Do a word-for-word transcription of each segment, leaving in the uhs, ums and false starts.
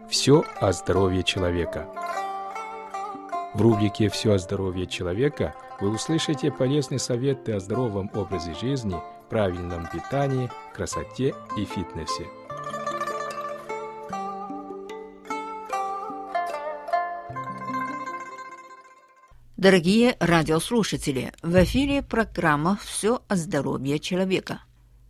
Все о здоровье человека. В рубрике «Все о здоровье человека» вы услышите полезные советы о здоровом образе жизни, правильном питании, красоте и фитнесе. Дорогие радиослушатели, в эфире программа «Все о здоровье человека».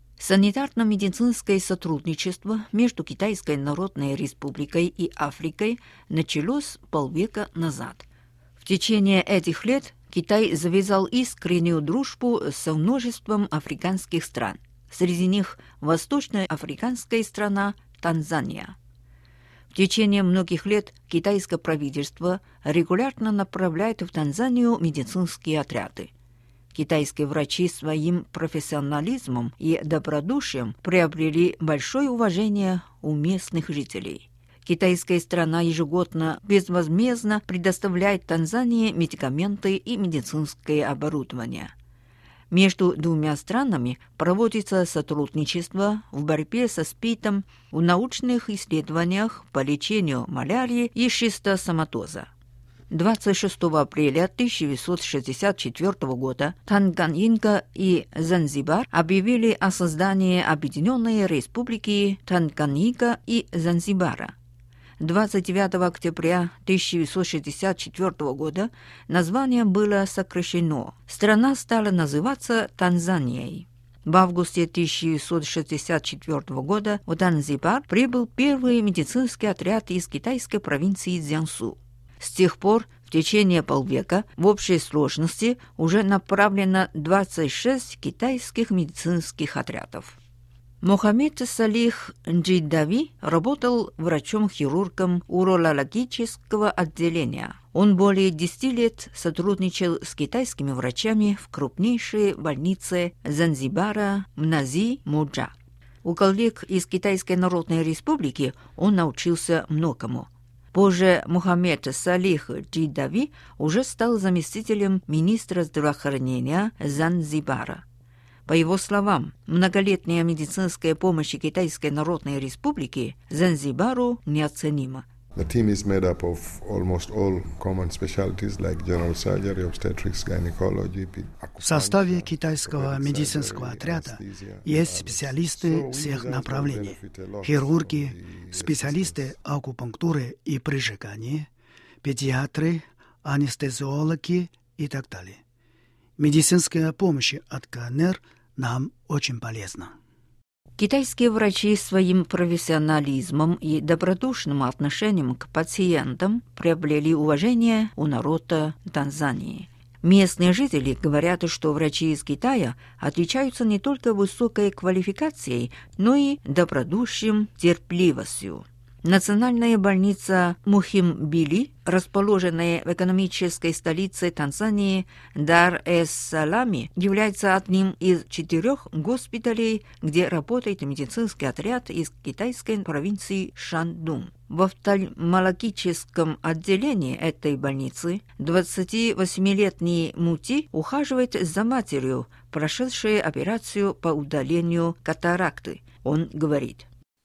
Санитарно-медицинское сотрудничество между Китайской Народной Республикой и Африкой началось полвека назад. В течение этих лет Китай завязал искреннюю дружбу со множеством африканских стран. Среди них восточноафриканская страна Танзания. В течение многих лет китайское правительство регулярно направляет в Танзанию медицинские отряды. Китайские врачи своим профессионализмом и добродушием приобрели большое уважение у местных жителей. Китайская страна ежегодно безвозмездно предоставляет Танзании медикаменты и медицинское оборудование. Между двумя странами проводится сотрудничество в борьбе со СПИДом, в научных исследованиях по лечению малярии и шистосоматоза. двадцать шестого апреля тысяча девятьсот шестьдесят четвёртого года Танганьика и Занзибар объявили о создании Объединенной Республики Танганьика и Занзибара. двадцать девятого октября тысяча девятьсот шестьдесят четвёртого года название было сокращено. Страна стала называться Танзанией. В августе тысяча девятьсот шестьдесят четвёртого года в Занзибар прибыл первый медицинский отряд из китайской провинции Цзянсу. С тех пор в течение полвека в общей сложности уже направлено двадцать шесть китайских медицинских отрядов. Мохаммед Салих Джидави работал врачом-хирургом урологического отделения. Он более десяти лет сотрудничал с китайскими врачами в крупнейшей больнице Занзибара Мнази Муджа. У коллег из Китайской Народной Республики он научился многому. Позже Мохаммед Салих Джидави уже стал заместителем министра здравоохранения Занзибара. По его словам, многолетняя медицинская помощь Китайской Народной Республики Занзибару неоценима. The team is made up of almost all common specialties like general surgery, obstetrics, gynecology. В составе китайского медицинского отряда есть специалисты всех направлений: хирурги, специалисты акупунктуры и прижигания, педиатры, анестезиологи и так далее. Медицинская помощь от КНР нам очень полезна. Китайские врачи своим профессионализмом и добродушным отношением к пациентам приобрели уважение у народа Танзании. Местные жители говорят, что врачи из Китая отличаются не только высокой квалификацией, но и добродушием, терпеливостью. Национальная больница Мухимбили, расположенная в экономической столице Танзании Дар-эс-Саламе, является одним из четырех госпиталей, где работает медицинский отряд из китайской провинции Шандун. В офтальмологическом отделении этой больницы двадцативосьмилетний Мути ухаживает за матерью, прошедшей операцию по удалению катаракты. Он говорит: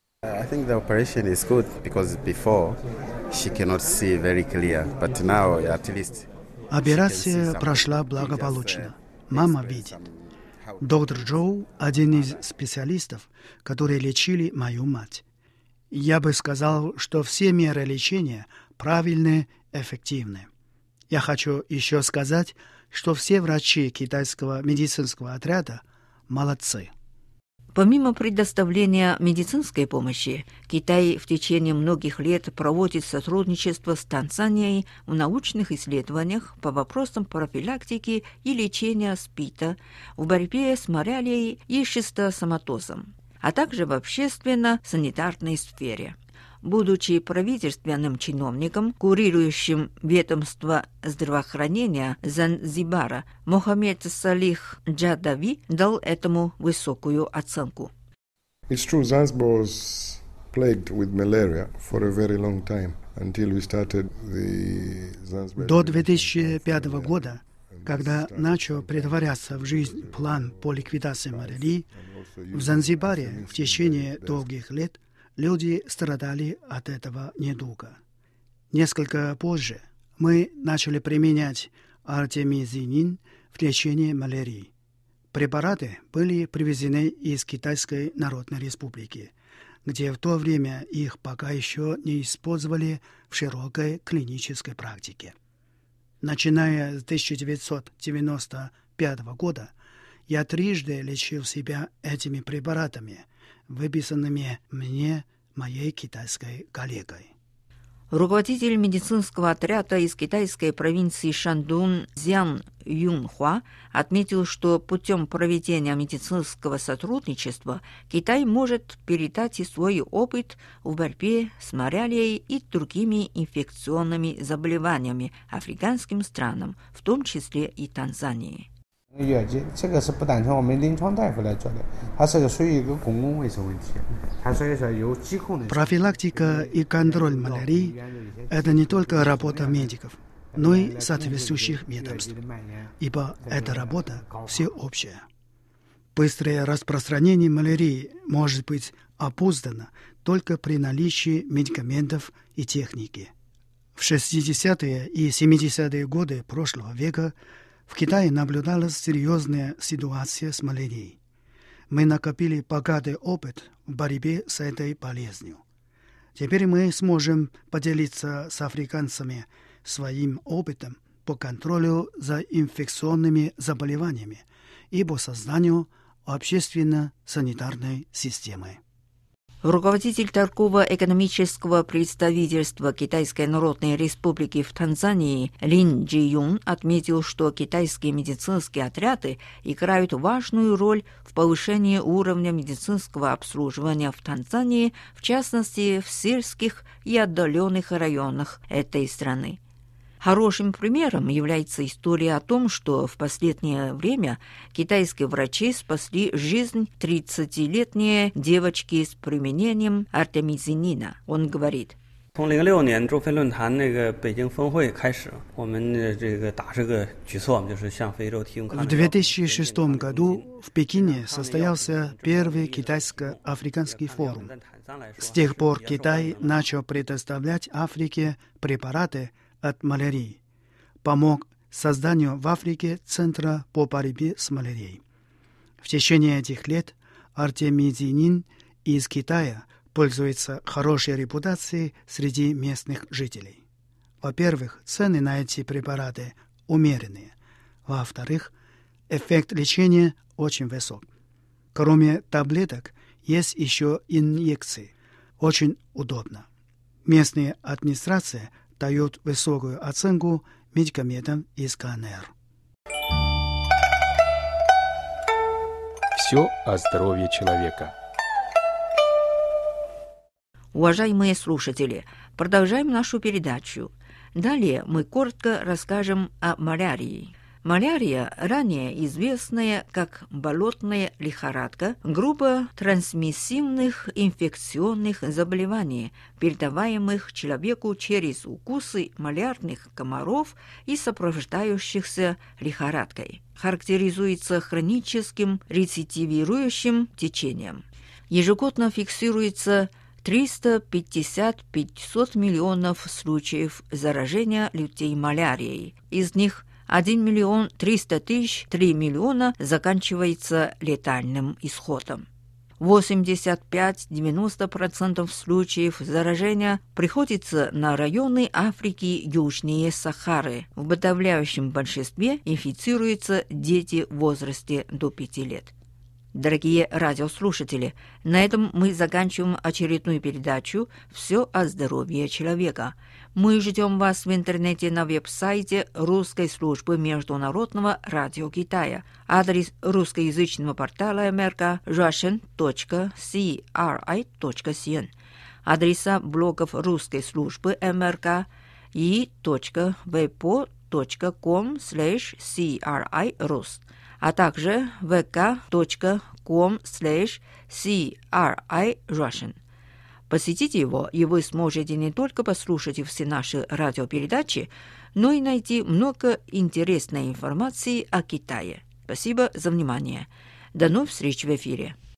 I think the operation is good because before she cannot see very clear, but now at least. Операция прошла благополучно. Мама видит. Доктор Джоу – один из специалистов, которые лечили мою мать. Я бы сказал, что все меры лечения правильные, эффективны. Я хочу еще сказать, что все врачи китайского медицинского отряда молодцы. Помимо предоставления медицинской помощи, Китай в течение многих лет проводит сотрудничество с Танзанией в научных исследованиях по вопросам профилактики и лечения СПИДа, в борьбе с малярией и шистосоматозом, а также в общественно-санитарной сфере. Будучи правительственным чиновником, курирующим ведомство здравоохранения Занзибара, Мохаммед Салих Джидави дал этому высокую оценку. It's true, Zanzibar was plagued with malaria for a very long time until we started the Zanzibar. До две тысячи пятого года, когда начал претворяться в жизнь план по ликвидации малярии, в Занзибаре в течение долгих лет люди страдали от этого недуга. Несколько позже мы начали применять артемизинин в лечении малярии. Препараты были привезены из Китайской Народной Республики, где в то время их пока еще не использовали в широкой клинической практике. Начиная с тысяча девятьсот девяносто пятого года я трижды лечил себя этими препаратами, выписанными мне моей китайской коллегой. Руководитель медицинского отряда из китайской провинции Шандун Цзян Юнхуа отметил, что путем проведения медицинского сотрудничества Китай может передать и свой опыт в борьбе с малярией и другими инфекционными заболеваниями африканским странам, в том числе и Танзании. Профилактика и контроль малярии – это не только работа медиков, но и соответствующих ведомств, ибо эта работа всеобщая. Быстрое распространение малярии может быть опознано только при наличии медикаментов и техники. В шестидесятые и семидесятые годы прошлого века в Китае наблюдалась серьезная ситуация с малярией. Мы накопили богатый опыт в борьбе с этой болезнью. Теперь мы сможем поделиться с африканцами своим опытом по контролю за инфекционными заболеваниями и по созданию общественно-санитарной системы. Руководитель торгово-экономического представительства Китайской Народной Республики в Танзании Лин Джи-юн отметил, что китайские медицинские отряды играют важную роль в повышении уровня медицинского обслуживания в Танзании, в частности, в сельских и отдаленных районах этой страны. Хорошим примером является история о том, что в последнее время китайские врачи спасли жизнь тридцатилетней девочки с применением артемизинина. Он говорит: В две тысячи шестом году в Пекине состоялся первый китайско-африканский форум. С тех пор Китай начал предоставлять Африке препараты от малярии, помог созданию в Африке Центра по борьбе с малярией. В течение этих лет артемизинин из Китая пользуется хорошей репутацией среди местных жителей. Во-первых, цены на эти препараты умеренные. Во-вторых, эффект лечения очень высок. Кроме таблеток, есть еще инъекции. Очень удобно. Местная администрация дает высокую оценку медикаментам из КНР. Все о здоровье человека. Уважаемые слушатели, продолжаем нашу передачу. Далее мы коротко расскажем о малярии. Малярия, ранее известная как болотная лихорадка, группа трансмиссивных инфекционных заболеваний, передаваемых человеку через укусы малярных комаров и сопровождающихся лихорадкой. Характеризуется хроническим рецидивирующим течением. Ежегодно фиксируется триста пятьдесят - пятьсот миллионов случаев заражения людей малярией. Из них один миллион триста тысяч, три миллиона заканчивается летальным исходом. восемьдесят пять - девяносто процентов случаев заражения приходится на районы Африки южнее Сахары. В подавляющем большинстве инфицируются дети в возрасте до пяти лет. Дорогие радиослушатели, на этом мы заканчиваем очередную передачу «Все о здоровье человека». Мы ждем вас в интернете на веб-сайте Русской службы Международного радио Китая. Адрес русскоязычного портала эм эр ка russian точка си ар ай точка си эн. Адреса блогов Русской службы эм эр ка и .вейпо точка ком слэш си ар ай рус, а также вэ ка точка ком слэш си ар ай russian. Посетите его, и вы сможете не только послушать все наши радиопередачи, но и найти много интересной информации о Китае. Спасибо за внимание. До новых встреч в эфире.